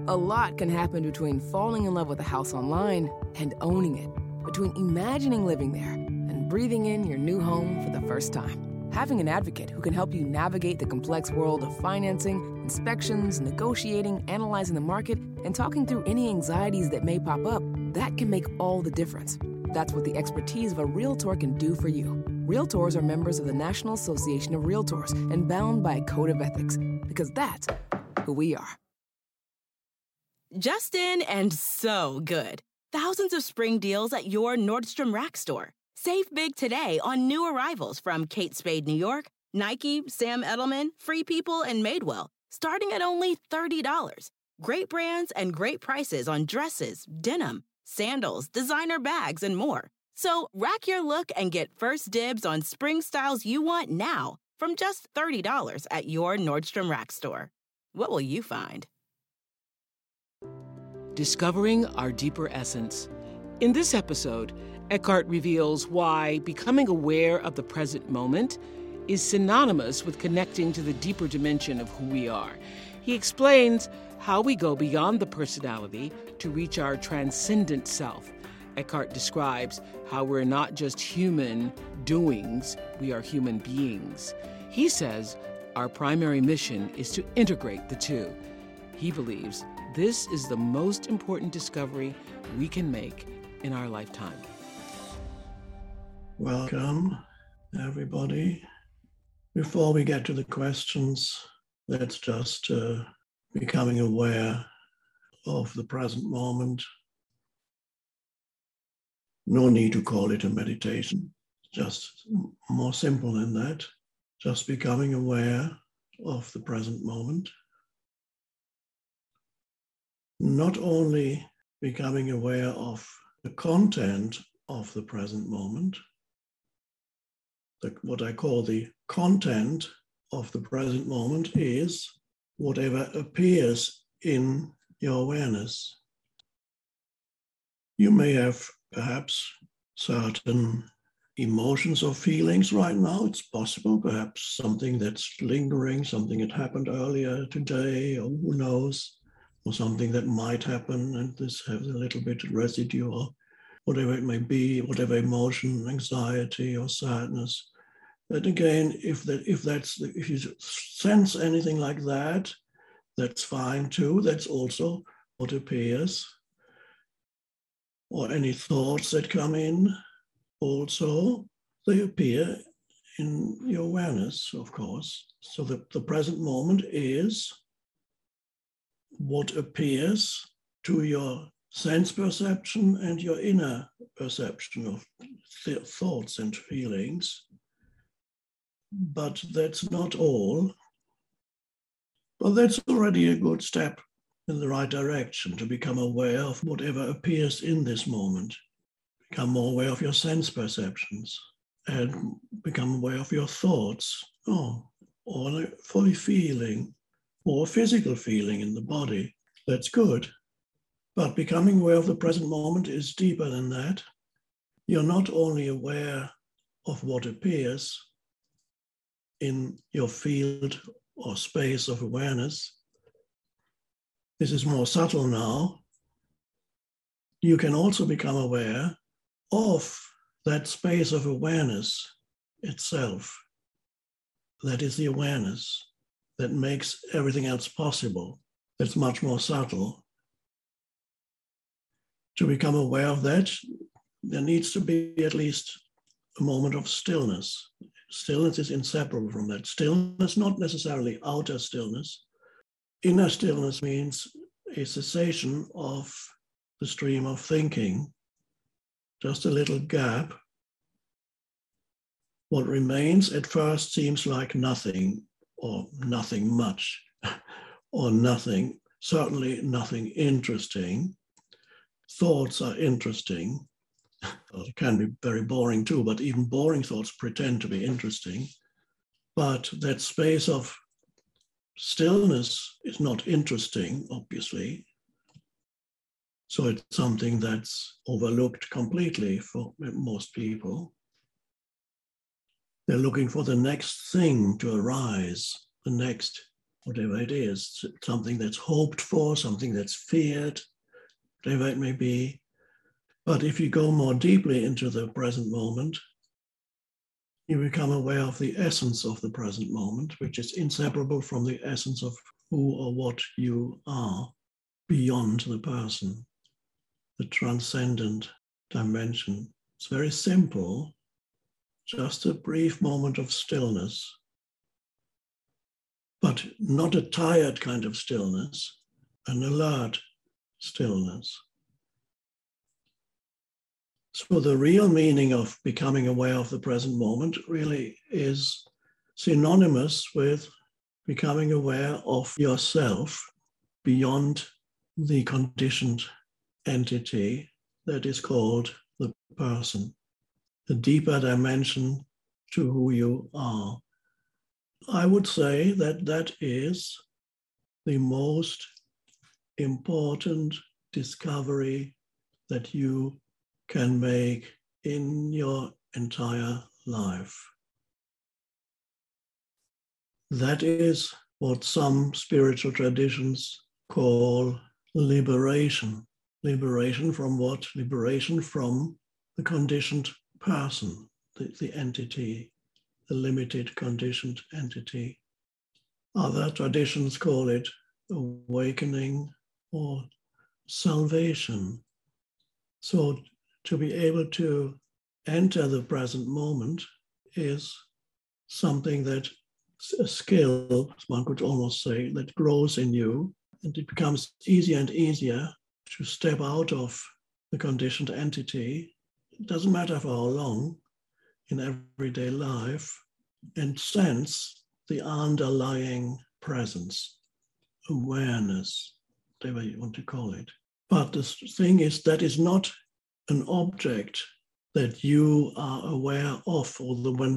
A lot can happen between falling in love with a house online and owning it, between imagining living there and breathing in your new home for the first time. Having an advocate who can help you navigate the complex world of financing, inspections, negotiating, analyzing the market, and talking through any anxieties that may pop up, that can make all the difference. That's what the expertise of a Realtor can do for you. Realtors are members of the National Association of Realtors and bound by a code of ethics, because that's who we are. Just in and so good. Thousands of spring deals at your Nordstrom Rack store. Save big today on new arrivals from Kate Spade New York, Nike, Sam Edelman, Free People, and Madewell, starting at only $30. Great brands and great prices on dresses, denim, sandals, designer bags, and more. So rack your look and get first dibs on spring styles you want now from just $30 at your Nordstrom Rack store. What will you find? Discovering our deeper essence. In this episode, Eckhart reveals why becoming aware of the present moment is synonymous with connecting to the deeper dimension of who we are. He explains how we go beyond the personality to reach our transcendent self. Eckhart describes how we're not just human doings, we are human beings. He says our primary mission is to integrate the two. He believes this is the most important discovery we can make in our lifetime. Welcome, everybody. Before we get to the questions, let's just becoming aware of the present moment. No need to call it a meditation, just more simple than that. Just becoming aware of the present moment. Not only becoming aware of the content of the present moment, what I call the content of the present moment is whatever appears in your awareness. You may have perhaps certain emotions or feelings right now. It's possible, perhaps something that's lingering, something that happened earlier today, or who knows, or something that might happen, and this has a little bit of residue, or whatever it may be, whatever emotion, anxiety or sadness. But again, if you sense anything like that, that's fine too. That's also what appears. Or any thoughts that come in, also they appear in your awareness, of course. So the present moment is what appears to your sense perception and your inner perception of thoughts and feelings. But that's not all. But that's already a good step in the right direction, to become aware of whatever appears in this moment. Become more aware of your sense perceptions and become aware of your thoughts, or a fully feeling, or physical feeling in the body. That's good. But becoming aware of the present moment is deeper than that. You're not only aware of what appears in your field or space of awareness. This is more subtle now. You can also become aware of that space of awareness itself. That is the awareness that makes everything else possible. That's much more subtle. To become aware of that, there needs to be at least a moment of stillness. Stillness is inseparable from that. Stillness, not necessarily outer stillness. Inner stillness means a cessation of the stream of thinking, just a little gap. What remains at first seems like nothing, or nothing much, or nothing, certainly nothing interesting. Thoughts are interesting. It can be very boring too, but even boring thoughts pretend to be interesting. But that space of stillness is not interesting, obviously. So it's something that's overlooked completely for most people. They're looking for the next thing to arise, the next whatever it is, something that's hoped for, something that's feared, whatever it may be. But if you go more deeply into the present moment, you become aware of the essence of the present moment, which is inseparable from the essence of who or what you are beyond the person, the transcendent dimension. It's very simple, just a brief moment of stillness, but not a tired kind of stillness, an alert stillness. So the real meaning of becoming aware of the present moment really is synonymous with becoming aware of yourself beyond the conditioned entity that is called the person, the deeper dimension to who you are. I would say that that is the most important discovery that you can make in your entire life. That is what some spiritual traditions call liberation. Liberation from what? Liberation from the conditioned person, the entity, the limited conditioned entity. Other traditions call it awakening or salvation. So to be able to enter the present moment is something that, a skill, one could almost say, that grows in you, and it becomes easier and easier to step out of the conditioned entity. It doesn't matter for how long, in everyday life, and sense the underlying presence, awareness, whatever you want to call it. But the thing is, that is not an object that you are aware of, although when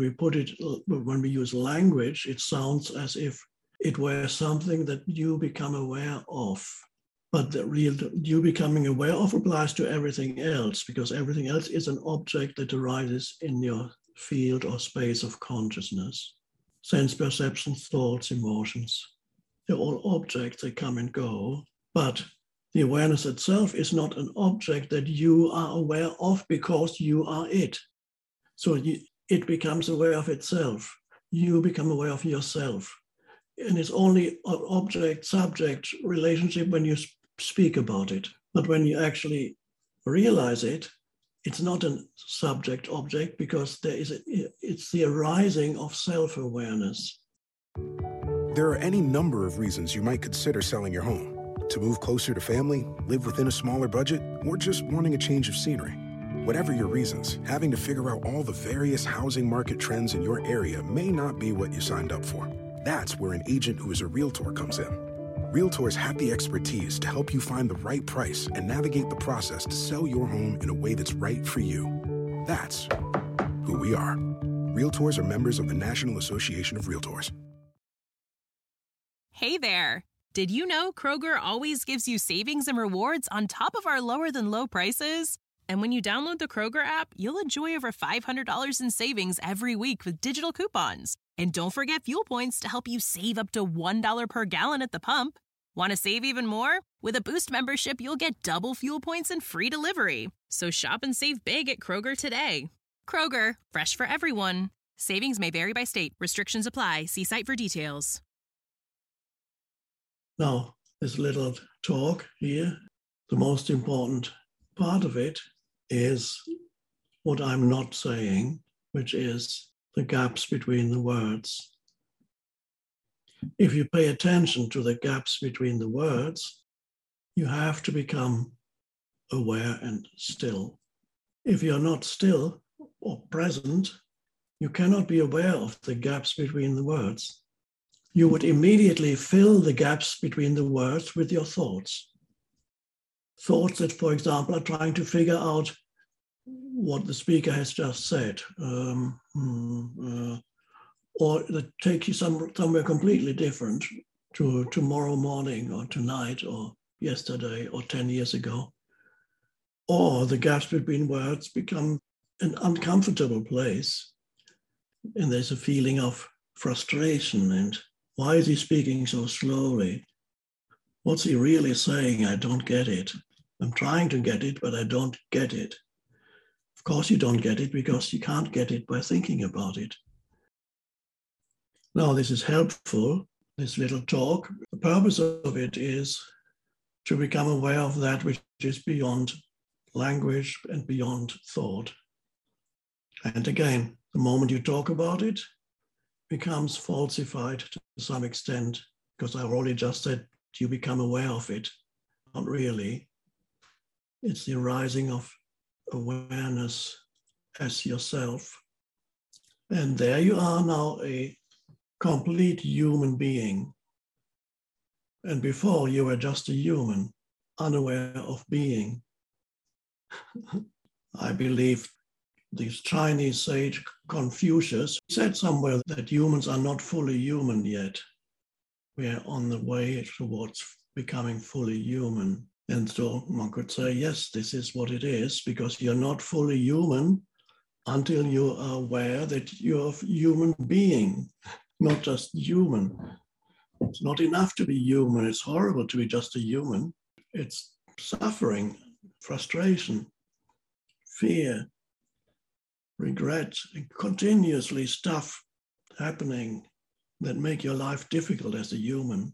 we use language, it sounds as if it were something that you become aware of. But the real you becoming aware of applies to everything else, because everything else is an object that arises in your field or space of consciousness. Sense perceptions, thoughts, emotions, they're all objects, they come and go. But the awareness itself is not an object that you are aware of because you are it. So it becomes aware of itself. You become aware of yourself. And it's only an object-subject relationship when you speak about it. But when you actually realize it, it's not a subject-object because it's the arising of self-awareness. There are any number of reasons you might consider selling your home. To move closer to family, live within a smaller budget, or just wanting a change of scenery. Whatever your reasons, having to figure out all the various housing market trends in your area may not be what you signed up for. That's where an agent who is a Realtor comes in. Realtors have the expertise to help you find the right price and navigate the process to sell your home in a way that's right for you. That's who we are. Realtors are members of the National Association of Realtors. Hey there. Did you know Kroger always gives you savings and rewards on top of our lower-than-low prices? And when you download the Kroger app, you'll enjoy over $500 in savings every week with digital coupons. And don't forget fuel points to help you save up to $1 per gallon at the pump. Want to save even more? With a Boost membership, you'll get double fuel points and free delivery. So shop and save big at Kroger today. Kroger, fresh for everyone. Savings may vary by state. Restrictions apply. See site for details. Now, this little talk here, the most important part of it is what I'm not saying, which is the gaps between the words. If you pay attention to the gaps between the words, you have to become aware and still. If you're not still or present, you cannot be aware of the gaps between the words. You would immediately fill the gaps between the words with your thoughts. Thoughts that, for example, are trying to figure out what the speaker has just said, or that take you somewhere completely different to tomorrow morning or tonight or yesterday or 10 years ago. Or the gaps between words become an uncomfortable place, and there's a feeling of frustration and Why is he speaking so slowly? What's he really saying? I don't get it. I'm trying to get it, but I don't get it. Of course you don't get it because you can't get it by thinking about it. Now, this is helpful, this little talk. The purpose of it is to become aware of that which is beyond language and beyond thought. And again, the moment you talk about it, becomes falsified to some extent, because I've already just said you become aware of it. Not really. It's the arising of awareness as yourself. And there you are now, a complete human being. And before you were just a human, unaware of being. I believe this Chinese sage Confucius said somewhere that humans are not fully human yet. We are on the way towards becoming fully human. And so one could say, yes, this is what it is, because you're not fully human until you are aware that you're a human being, not just human. It's not enough to be human. It's horrible to be just a human. It's suffering, frustration, fear, regret, and continuously stuff happening that make your life difficult as a human.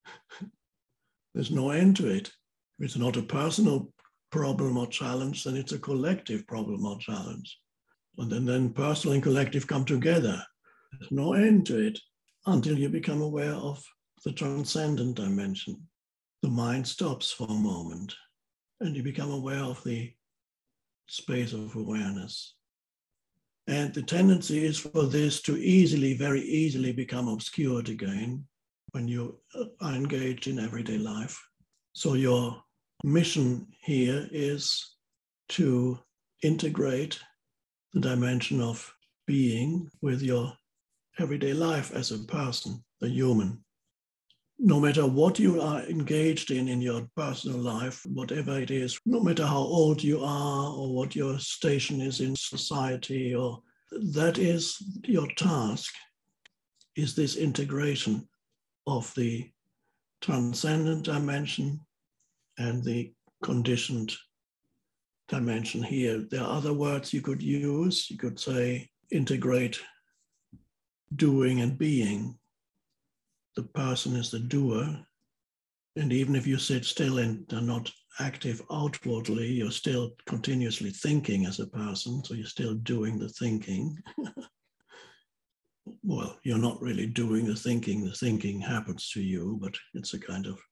There's no end to it. If it's not a personal problem or challenge, then it's a collective problem or challenge. And then personal and collective come together. There's no end to it until you become aware of the transcendent dimension. The mind stops for a moment and you become aware of the space of awareness. And the tendency is for this to very easily become obscured again when you are engaged in everyday life. So your mission here is to integrate the dimension of being with your everyday life as a person, a human. No matter what you are engaged in your personal life, whatever it is, no matter how old you are or what your station is in society, or that is your task, is this integration of the transcendent dimension and the conditioned dimension here. There are other words you could use. You could say integrate doing and being. The person is the doer. And even if you sit still and are not active outwardly, you're still continuously thinking as a person. So you're still doing the thinking. Well, you're not really doing the thinking. The thinking happens to you, but it's a kind of...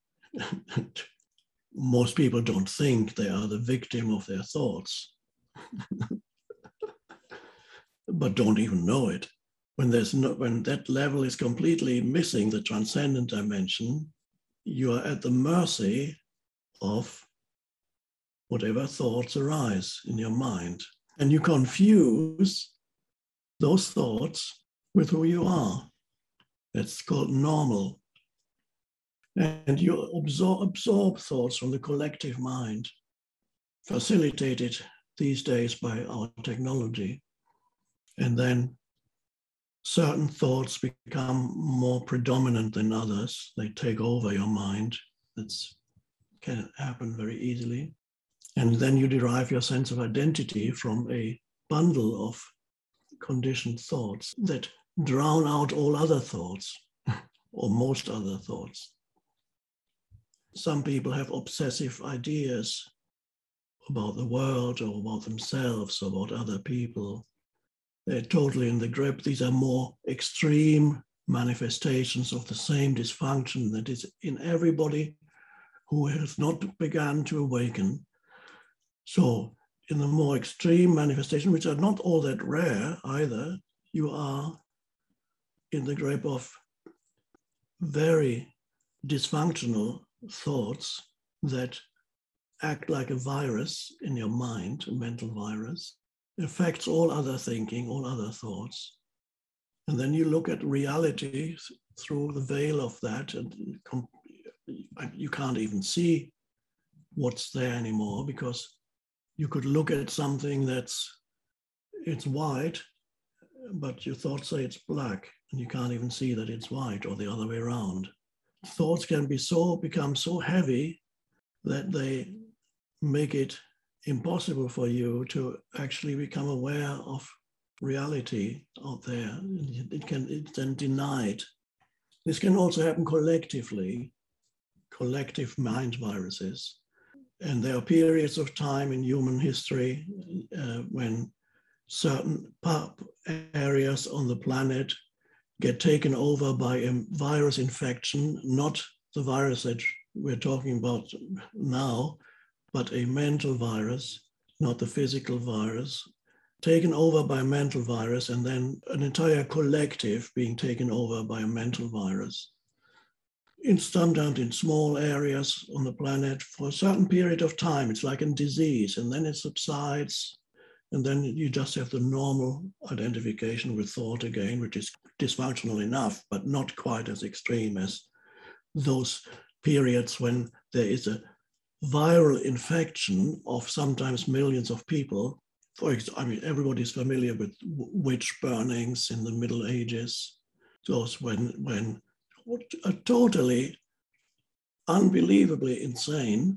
Most people don't think, they are the victim of their thoughts, but don't even know it. When that level is completely missing the transcendent dimension, you are at the mercy of whatever thoughts arise in your mind. And you confuse those thoughts with who you are. That's called normal. And you absorb thoughts from the collective mind, facilitated these days by our technology. And then certain thoughts become more predominant than others. They take over your mind. That can happen very easily. And then you derive your sense of identity from a bundle of conditioned thoughts that drown out all other thoughts, or most other thoughts. Some people have obsessive ideas about the world or about themselves or about other people. They're totally in the grip. These are more extreme manifestations of the same dysfunction that is in everybody who has not begun to awaken. So in the more extreme manifestation, which are not all that rare either, you are in the grip of very dysfunctional thoughts that act like a virus in your mind, a mental virus. It affects all other thinking, all other thoughts. And then you look at reality through the veil of that, and you can't even see what's there anymore, because you could look at something it's white, but your thoughts say it's black. and you can't even see that it's white, or the other way around. Thoughts can become so heavy that they make it impossible for you to actually become aware of reality out there. It's then denied. This can also happen collectively, collective mind viruses. And there are periods of time in human history when certain areas on the planet get taken over by a virus infection, not the virus that we're talking about now, but a mental virus, not the physical virus, taken over by a mental virus, and then an entire collective being taken over by a mental virus. Sometimes in small areas on the planet for a certain period of time. It's like a disease, and then it subsides, and then you just have the normal identification with thought again, which is dysfunctional enough, but not quite as extreme as those periods when there is a viral infection of sometimes millions of people. For example, everybody's familiar with witch burnings in the Middle Ages. Those when totally unbelievably insane.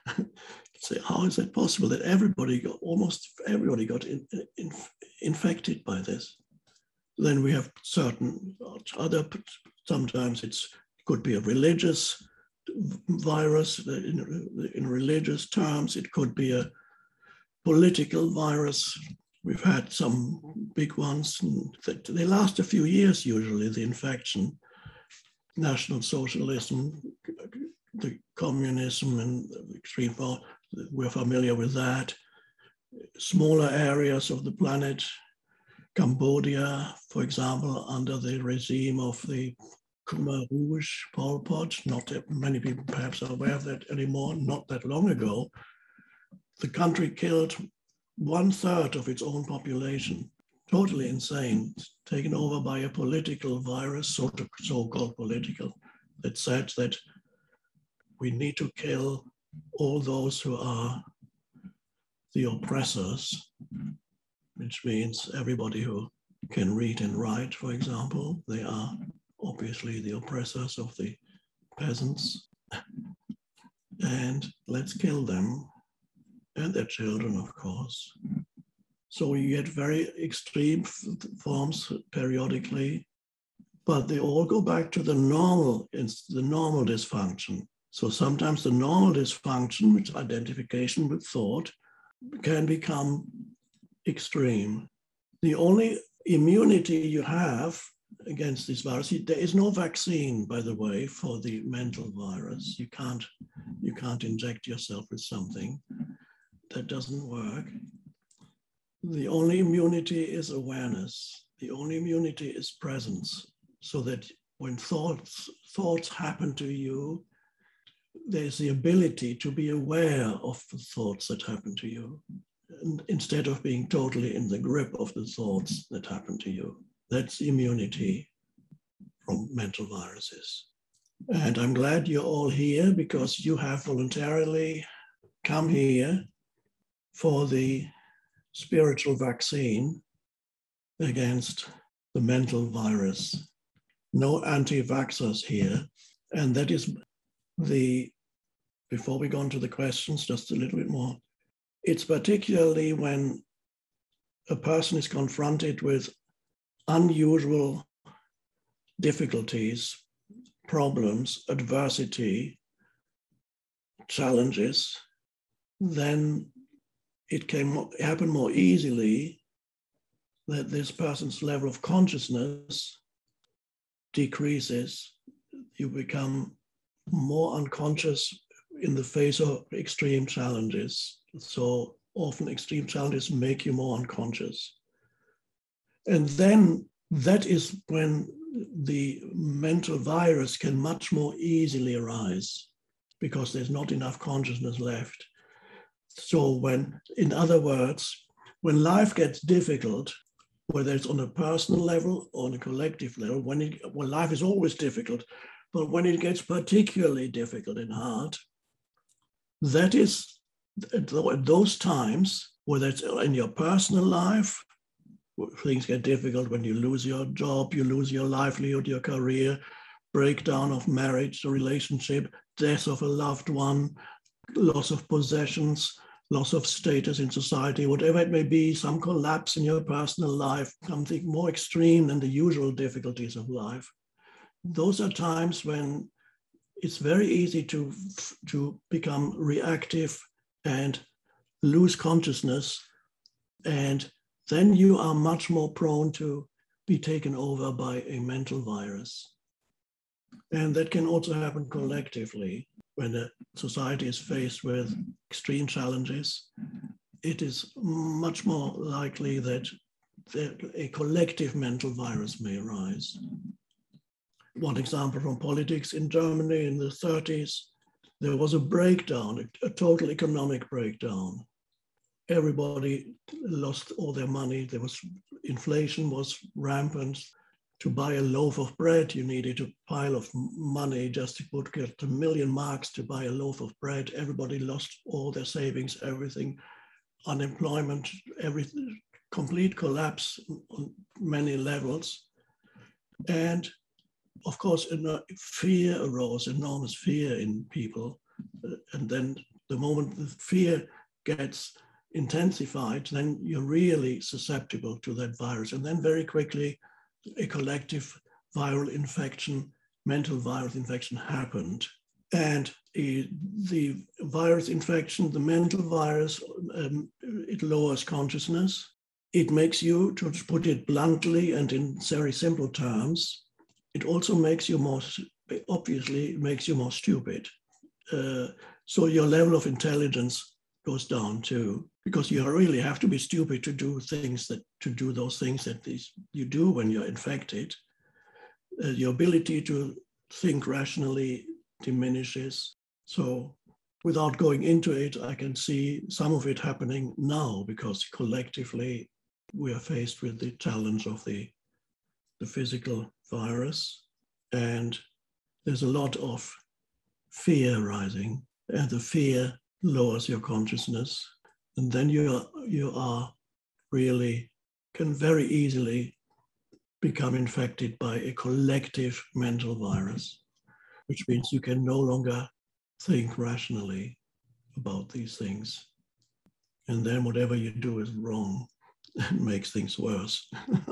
So how is it possible that almost everybody got infected by this? Then we have certain other, sometimes it could be a religious virus. In religious terms, it could be a political virus. We've had some big ones. They last a few years usually, the infection. National Socialism, the communism and the extreme power, we're familiar with that. Smaller areas of the planet, Cambodia, for example, under the regime of the Khmer Rouge, Pol Pot, not that many people perhaps are aware of that anymore, not that long ago, the country killed 1/3 of its own population. Totally insane, taken over by a political virus, so-called political, that said that we need to kill all those who are the oppressors, which means everybody who can read and write, for example. They are obviously the oppressors of the peasants. And let's kill them and their children, of course. So you get very extreme forms periodically, but they all go back to the normal dysfunction. So sometimes the normal dysfunction, which is identification with thought, can become extreme. The only immunity you have against this virus, there is no vaccine, by the way, for the mental virus. You can't inject yourself with something. That doesn't work. The only immunity is awareness. The only immunity is presence, so that when thoughts happen to you, there's the ability to be aware of the thoughts that happen to you, instead of being totally in the grip of the thoughts that happen to you. That's immunity from mental viruses. And I'm glad you're all here, because you have voluntarily come here for the spiritual vaccine against the mental virus. No anti-vaxxers here. And that is before we go on to the questions, just a little bit more. It's particularly when a person is confronted with unusual difficulties, problems, adversity, challenges, then it can happen more easily that this person's level of consciousness decreases. You become more unconscious in the face of extreme challenges. So often extreme challenges make you more unconscious. And then that is when the mental virus can much more easily arise, because there's not enough consciousness left. So in other words, when life gets difficult, whether it's on a personal level or on a collective level, when life is always difficult, but when it gets particularly difficult and hard, that is at those times, whether it's in your personal life things get difficult when you lose your job, you lose your livelihood, your career, breakdown of marriage, a relationship, death of a loved one, loss of possessions, loss of status in society, whatever it may be, some collapse in your personal life, something more extreme than the usual difficulties of life. Those are times when it's very easy to become reactive and lose consciousness. And then you are much more prone to be taken over by a mental virus. And that can also happen collectively. When a society is faced with extreme challenges, it is much more likely that a collective mental virus may arise. One example from politics in Germany in the 30s, there was a breakdown, a total economic breakdown. Everybody lost all their money. Inflation was rampant. To buy a loaf of bread, you needed a pile of money just to get 1 million marks to buy a loaf of bread. Everybody lost all their savings, everything, unemployment, everything, complete collapse on many levels. And of course, fear arose, enormous fear in people. And then the moment the fear gets intensified, then you're really susceptible to that virus. And then very quickly, a collective viral infection, mental virus infection happened. And the virus infection, the mental virus, it lowers consciousness. It makes you, to put it bluntly and in very simple terms, it also makes you more, obviously, it makes you more stupid. So your level of intelligence goes down too, because you really have to be stupid to do those things that you do when you're infected. Your ability to think rationally diminishes. So without going into it, I can see some of it happening now, because collectively we are faced with the challenge of the physical virus, and there's a lot of fear rising, and the fear lowers your consciousness, and then you are really can very easily become infected by a collective mental virus, which means you can no longer think rationally about these things. And then whatever you do is wrong and makes things worse.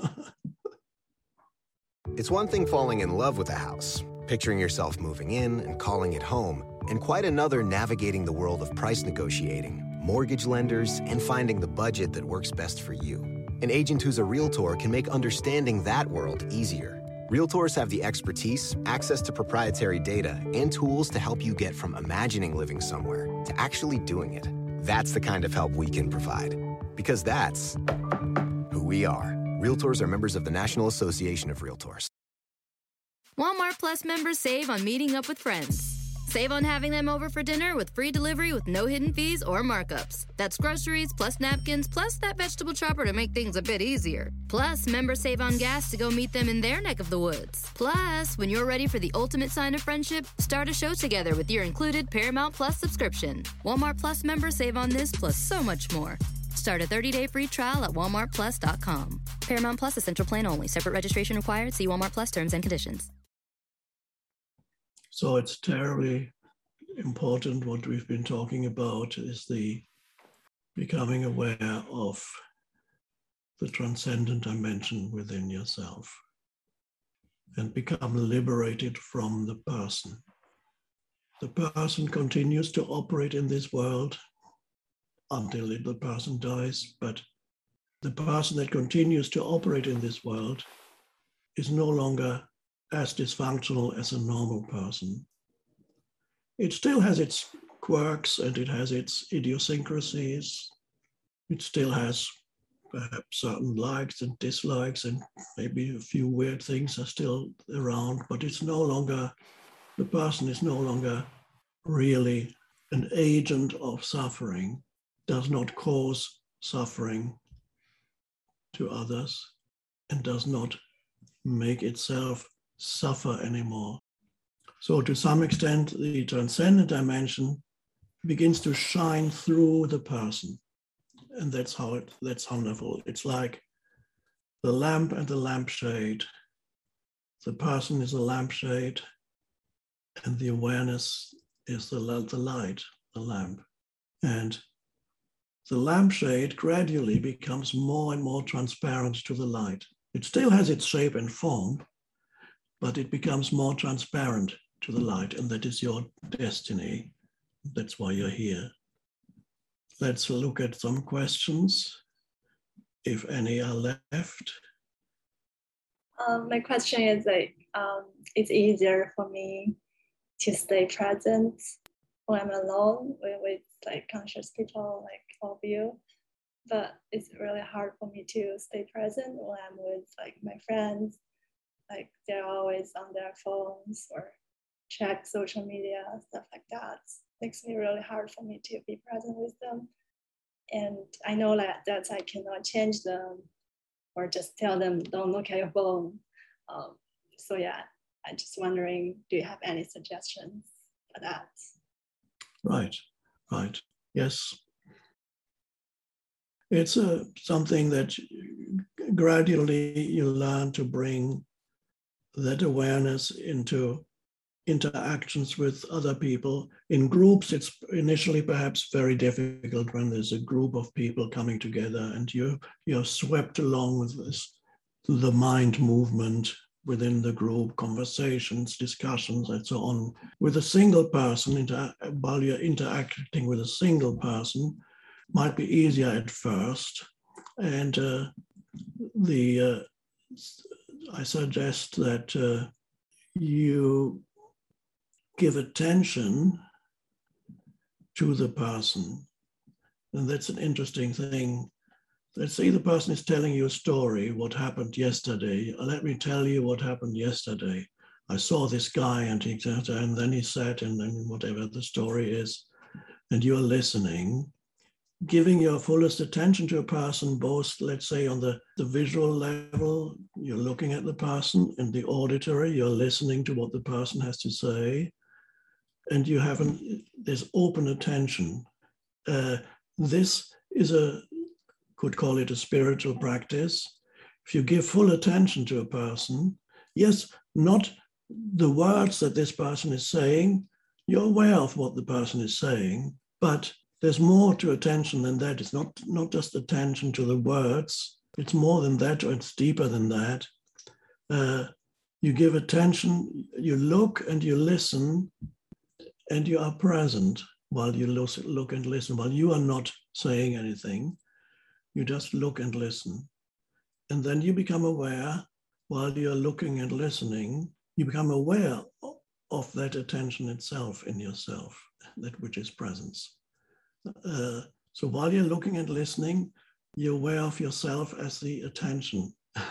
It's one thing falling in love with a house, picturing yourself moving in and calling it home, and quite another navigating the world of price negotiating, mortgage lenders, and finding the budget that works best for you. An agent who's a Realtor can make understanding that world easier. Realtors have the expertise, access to proprietary data, and tools to help you get from imagining living somewhere to actually doing it. That's the kind of help we can provide. Because that's who we are. Realtors are members of the National Association of Realtors. Walmart Plus members save on meeting up with friends. Save on having them over for dinner with free delivery with no hidden fees or markups. That's groceries, plus napkins, plus that vegetable chopper to make things a bit easier. Plus, members save on gas to go meet them in their neck of the woods. Plus, when you're ready for the ultimate sign of friendship, start a show together with your included Paramount Plus subscription. Walmart Plus members save on this plus so much more. Start a 30-day free trial at walmartplus.com. Paramount Plus Essential Plan only. Separate registration required. See Walmart Plus terms and conditions. So it's terribly important. What we've been talking about is the becoming aware of the transcendent dimension within yourself and become liberated from the person. The person continues to operate in this world until the person dies, but the person that continues to operate in this world is no longer as dysfunctional as a normal person. It still has its quirks and it has its idiosyncrasies. It still has perhaps certain likes and dislikes, and maybe a few weird things are still around, but it's no longer, the person is no longer really an agent of suffering, does not cause suffering to others, and does not make itself suffer anymore. So to some extent, the transcendent dimension begins to shine through the person. And that's wonderful. It's like the lamp and the lampshade. The person is a lampshade, and the awareness is the light, the lamp. And the lampshade gradually becomes more and more transparent to the light. It still has its shape and form, but it becomes more transparent to the light, and that is your destiny. That's why you're here. Let's look at some questions, if any are left. My question is it's easier for me to stay present when I'm alone with conscious people like all of you, but it's really hard for me to stay present when I'm with my friends. They're always on their phones or check social media, stuff like that. It makes me really hard for me to be present with them. And I know that I cannot change them or just tell them, don't look at your phone. So yeah, I'm just wondering, do you have any suggestions for that? Right. Yes. It's something that gradually you learn to bring that awareness into interactions with other people. In groups, it's initially perhaps very difficult when there's a group of people coming together and you're swept along with the mind movement within the group, conversations, discussions, and so on. With a single person, while you're interacting with a single person, might be easier at first. And I suggest that you give attention to the person. And that's an interesting thing. Let's say the person is telling you a story, what happened yesterday. Let me tell you what happened yesterday. I saw this guy and then he said, and then whatever the story is, and you're listening, giving your fullest attention to a person, both, let's say, on the visual level, you're looking at the person, and the auditory, you're listening to what the person has to say, and there's open attention. This is could call it a spiritual practice. If you give full attention to a person, yes, not the words that this person is saying, you're aware of what the person is saying, but there's more to attention than that. It's not just attention to the words, it's more than that, or it's deeper than that. You give attention, you look and you listen, and you are present while you look and listen, while you are not saying anything. You just look and listen. And then you become aware, while you're looking and listening, you become aware of that attention itself in yourself, that which is presence. So while you're looking and listening, you're aware of yourself as the attention.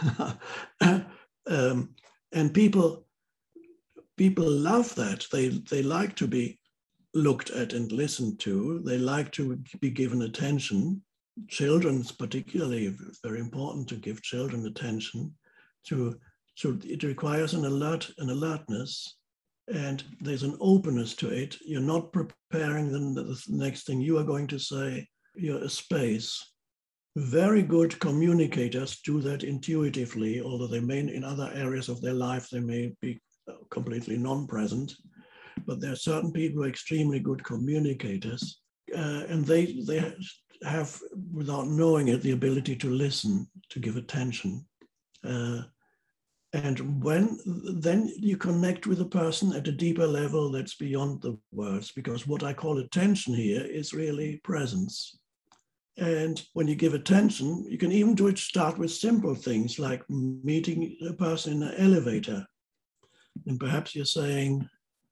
And people love that. They like to be looked at and listened to. They like to be given attention. Children, particularly, very important to give children attention. It requires an alertness, and there's an openness to it. You're not preparing the next thing you are going to say. You're a space. Very good communicators do that intuitively, although they may, in other areas of their life, they may be completely non-present. But there are certain people who are extremely good communicators, and they have, without knowing it, the ability to listen, to give attention. And then you connect with a person at a deeper level that's beyond the words, because what I call attention here is really presence. And when you give attention, you can even start with simple things like meeting a person in an elevator. And perhaps you're saying,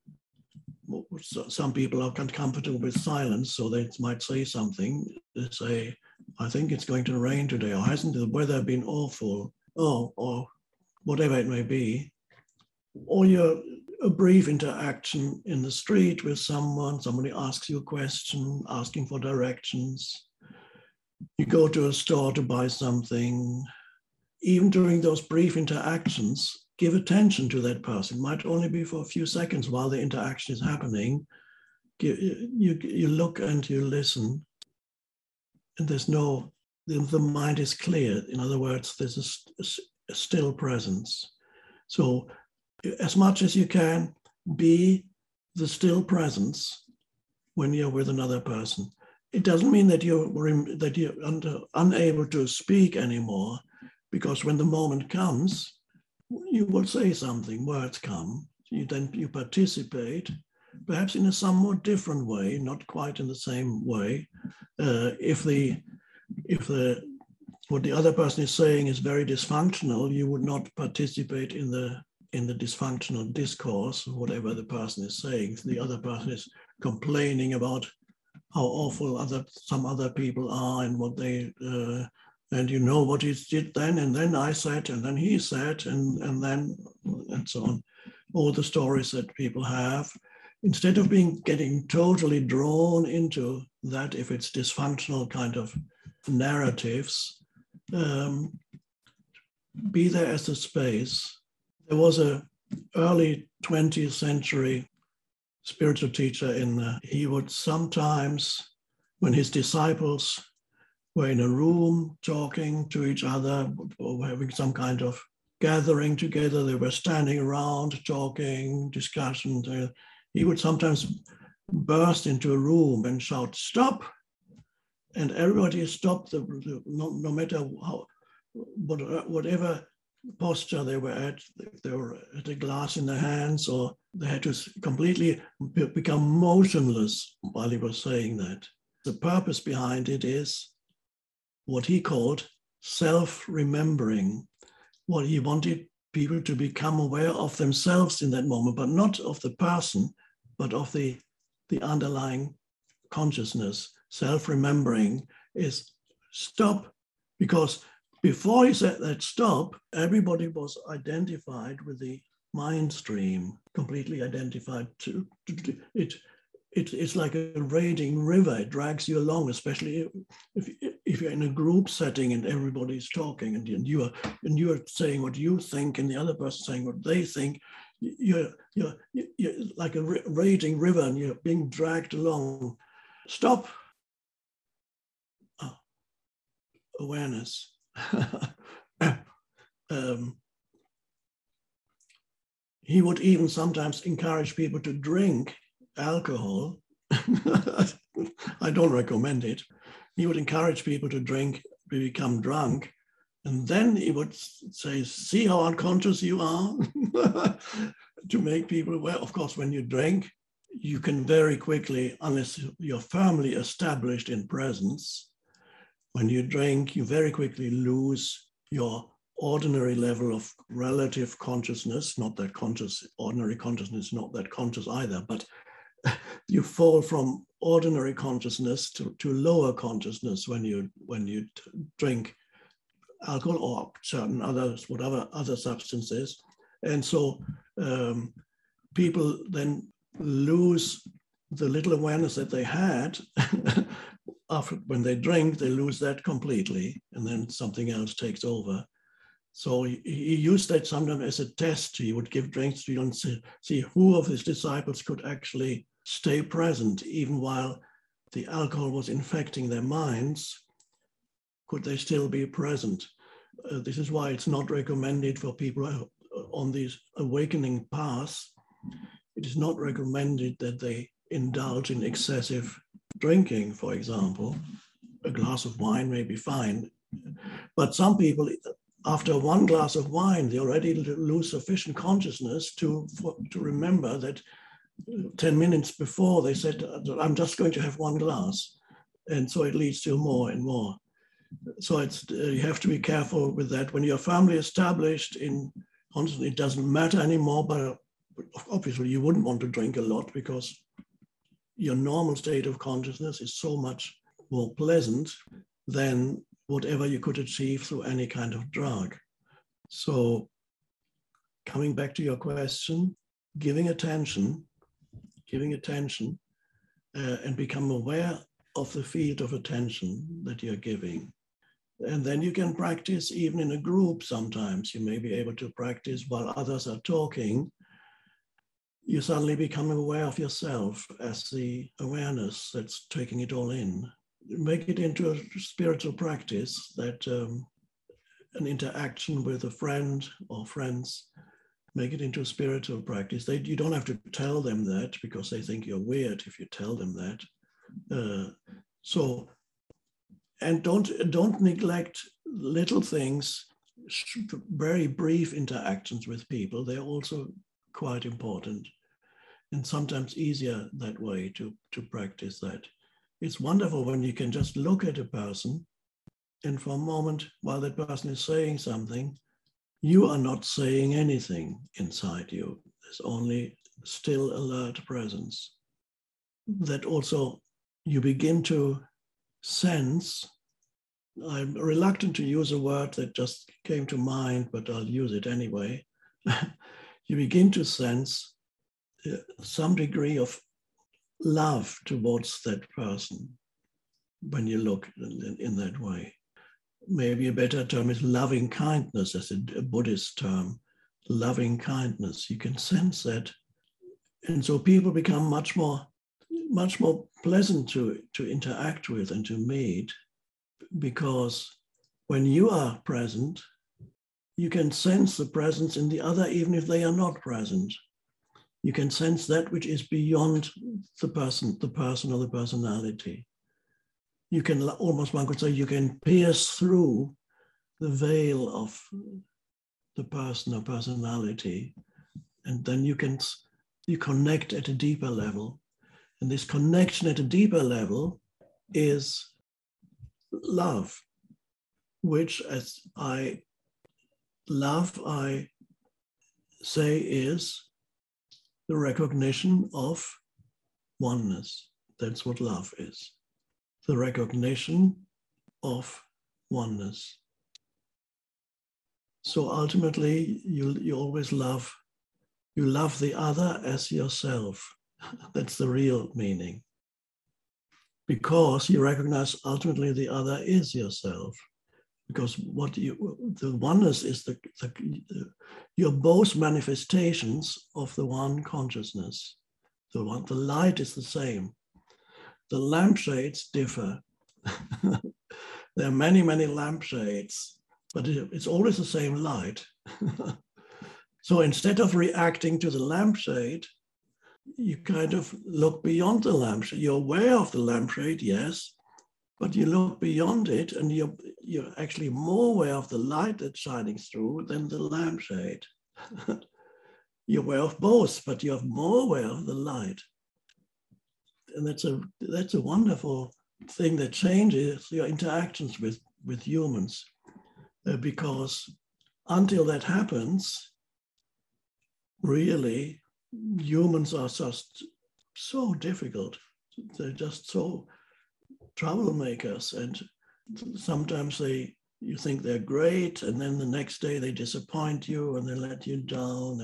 some people are comfortable with silence, so they might say something. They say, I think it's going to rain today, or hasn't the weather been awful? Or whatever it may be. Or a brief interaction in the street with somebody asks you a question, asking for directions. You go to a store to buy something. Even during those brief interactions, give attention to that person. It might only be for a few seconds while the interaction is happening. You look and you listen, and there's no the mind is clear. In other words, there's a still presence. So as much as you can, be the still presence when you're with another person. It doesn't mean that you're unable to speak anymore, because when the moment comes, you will say something, words come, you participate, perhaps in a somewhat different way, not quite in the same way. If what the other person is saying is very dysfunctional, you would not participate in the dysfunctional discourse, whatever the person is saying. The other person is complaining about how awful some other people are and what they and you know what he did then, and then I said, and then he said, and then and so on. All the stories that people have, instead of getting totally drawn into that, if it's dysfunctional kind of narratives, be there as a space. There was a early 20th century spiritual teacher he would sometimes, when his disciples were in a room talking to each other or having some kind of gathering together, they were standing around talking, discussion. He would sometimes burst into a room and shout, "Stop!" And everybody stopped, no matter whatever posture they were at. If they were at a glass in their hands, or they had to completely become motionless while he was saying that. The purpose behind it is what he called self-remembering. What he wanted people to become aware of themselves in that moment, but not of the person, but of the underlying consciousness. Self-remembering is stop, because before he said that stop, everybody was identified with the mind stream, completely identified to it. It's like a raging river. It drags you along, especially if you're in a group setting and everybody's talking and you are saying what you think and the other person saying what they think. You're like a raging river and you're being dragged along. Stop. Oh. Awareness. He would even sometimes encourage people to drink alcohol. I don't recommend it. He would encourage people to drink, become drunk, and then he would say, "See how unconscious you are," to make people aware. Of course, when you drink, you can very quickly, unless you're firmly established in presence, when you drink, you very quickly lose your ordinary level of relative consciousness, not that conscious, ordinary consciousness, not that conscious either, but you fall from ordinary consciousness to lower consciousness when you drink alcohol or certain others, whatever other substances. And so people then lose the little awareness that they had. After, when they drink, they lose that completely, and then something else takes over. So he used that sometimes as a test. He would give drinks to you and see who of his disciples could actually stay present, even while the alcohol was infecting their minds. Could they still be present? This is why it's not recommended for people on these awakening paths. It is not recommended that they indulge in excessive drinking, for example. A glass of wine may be fine. But some people, after one glass of wine, they already lose sufficient consciousness to remember that 10 minutes before they said, "I'm just going to have one glass." And so it leads to more and more. So you have to be careful with that. When you're firmly established in consciousness, it doesn't matter anymore, but obviously you wouldn't want to drink a lot because your normal state of consciousness is so much more pleasant than whatever you could achieve through any kind of drug. So coming back to your question, giving attention, and become aware of the field of attention that you're giving. And then you can practice even in a group sometimes. You may be able to practice while others are talking. You suddenly become aware of yourself as the awareness that's taking it all in. make it into a spiritual practice, that an interaction with a friend or friends, make it into a spiritual practice. You don't have to tell them that, because they think you're weird if you tell them that. And don't neglect little things, very brief interactions with people. They're also quite important, and sometimes easier that way to practice that. It's wonderful when you can just look at a person, and for a moment, while that person is saying something, you are not saying anything inside you. There's only still, alert presence. That also you begin to sense. I'm reluctant to use a word that just came to mind, but I'll use it anyway. You begin to sense some degree of love towards that person when you look in that way. Maybe a better term is loving kindness, as a Buddhist term, loving kindness. You can sense that. And so people become much more pleasant to interact with and to meet, because when you are present, you can sense the presence in the other, even if they are not present. You can sense that which is beyond the person or the personality. You can almost, one could say, you can pierce through the veil of the person or personality, and then you connect at a deeper level. And this connection at a deeper level is love, which I say is the recognition of oneness. That's what love is. The recognition of oneness. So ultimately, you always love the other as yourself. That's the real meaning. Because you recognize ultimately the other is yourself. Because the oneness is you're both manifestations of the one consciousness. The light is the same. The lampshades differ. There are many, many lampshades, but it's always the same light. So instead of reacting to the lampshade, you kind of look beyond the lampshade. You're aware of the lampshade, yes, but you look beyond it, and you're actually more aware of the light that's shining through than the lampshade. You're aware of both, but you're more aware of the light. And that's a wonderful thing that changes your interactions with humans, because until that happens, really, humans are just so difficult. They're just so troublemakers, and sometimes you think they're great, and then the next day they disappoint you and they let you down,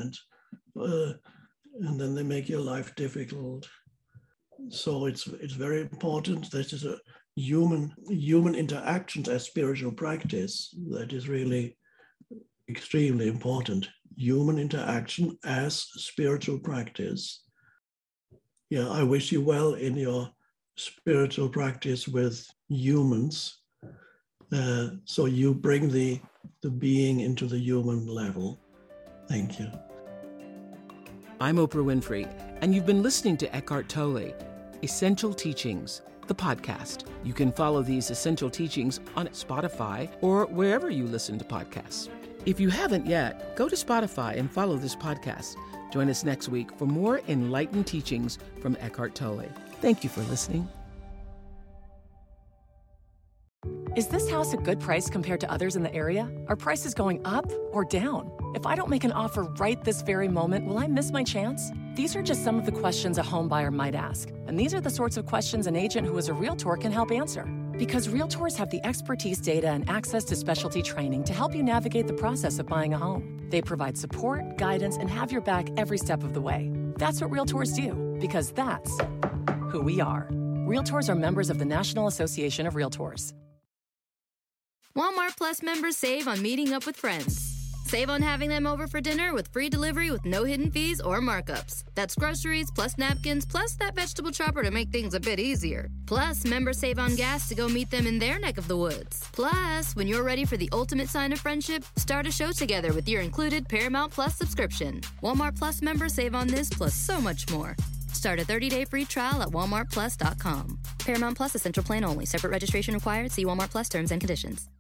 and then they make your life difficult. So it's very important. This is a human interactions as spiritual practice that is really extremely important. Human interaction as spiritual practice. Yeah, I wish you well in your spiritual practice with humans. So you bring the being into the human level. Thank you. I'm Oprah Winfrey, and you've been listening to Eckhart Tolle, Essential Teachings, the podcast. You can follow these essential teachings on Spotify or wherever you listen to podcasts. If you haven't yet, go to Spotify and follow this podcast. Join us next week for more enlightened teachings from Eckhart Tolle. Thank you for listening. Is this house a good price compared to others in the area? Are prices going up or down? If I don't make an offer right this very moment, will I miss my chance? These are just some of the questions a home buyer might ask. And these are the sorts of questions an agent who is a Realtor can help answer. Because Realtors have the expertise, data, and access to specialty training to help you navigate the process of buying a home. They provide support, guidance, and have your back every step of the way. That's what Realtors do, because that's who we are. Realtors are members of the National Association of Realtors. Walmart Plus members save on meeting up with friends. Save on having them over for dinner with free delivery with no hidden fees or markups. That's groceries plus napkins plus that vegetable chopper to make things a bit easier. Plus, members save on gas to go meet them in their neck of the woods. Plus, when you're ready for the ultimate sign of friendship, start a show together with your included Paramount Plus subscription. Walmart Plus members save on this plus so much more. Start a 30-day free trial at walmartplus.com. Paramount Plus Essential Plan only. Separate registration required. See Walmart Plus terms and conditions.